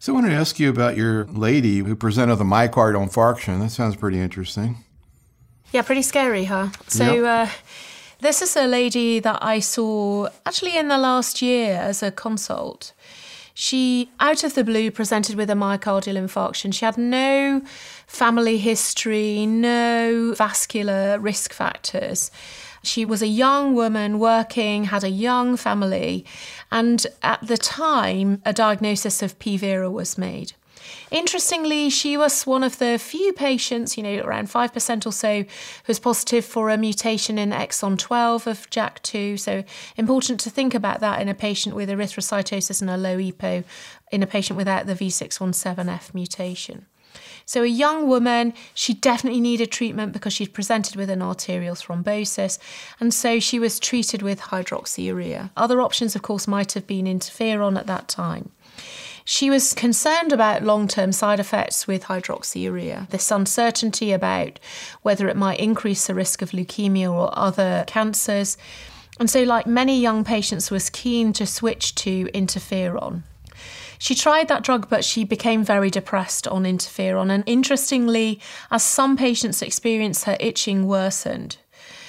So I wanted to ask you about your lady who presented with a myocardial infarction. That sounds pretty interesting. Yeah, pretty scary, huh? So this is a lady that I saw actually in the last year as a consult. She, out of the blue, presented with a myocardial infarction. She had no family history, no vascular risk factors. She was a young woman working, had a young family, and at the time, a diagnosis of P. vera was made. Interestingly, she was one of the few patients, around 5% or so, who was positive for a mutation in exon 12 of JAK2. So important to think about that in a patient with erythrocytosis and a low EPO, in a patient without the V617F mutation. So a young woman, she definitely needed treatment because she'd presented with an arterial thrombosis, and so she was treated with hydroxyurea. Other options, of course, might have been interferon at that time. She was concerned about long-term side effects with hydroxyurea, this uncertainty about whether it might increase the risk of leukemia or other cancers. And so, like many young patients, was keen to switch to interferon. She tried that drug, but she became very depressed on interferon. And interestingly, as some patients experienced, her itching worsened.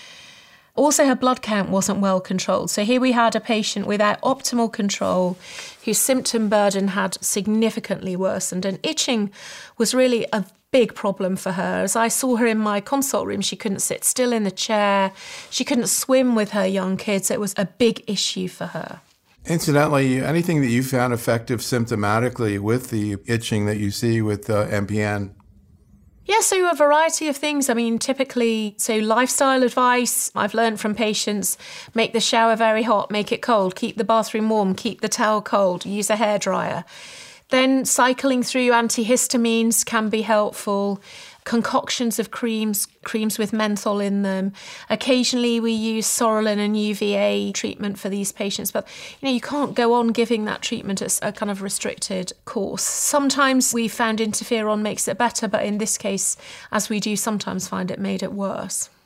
Also, her blood count wasn't well controlled. So here we had a patient without optimal control whose symptom burden had significantly worsened. And itching was really a big problem for her. As I saw her in my consult room, she couldn't sit still in the chair. She couldn't swim with her young kids. It was a big issue for her. Incidentally, anything that you found effective symptomatically with the itching that you see with MPN? Yeah, so a variety of things. I mean, typically, so lifestyle advice, I've learned from patients, make the shower very hot, make it cold, keep the bathroom warm, keep the towel cold, use a hairdryer. Then cycling through antihistamines can be helpful. Concoctions of creams with menthol in them. Occasionally we use Sorolin and UVA treatment for these patients, but you can't go on giving that treatment as a kind of restricted course. Sometimes we found interferon makes it better, but in this case, as we do sometimes find, it made it worse.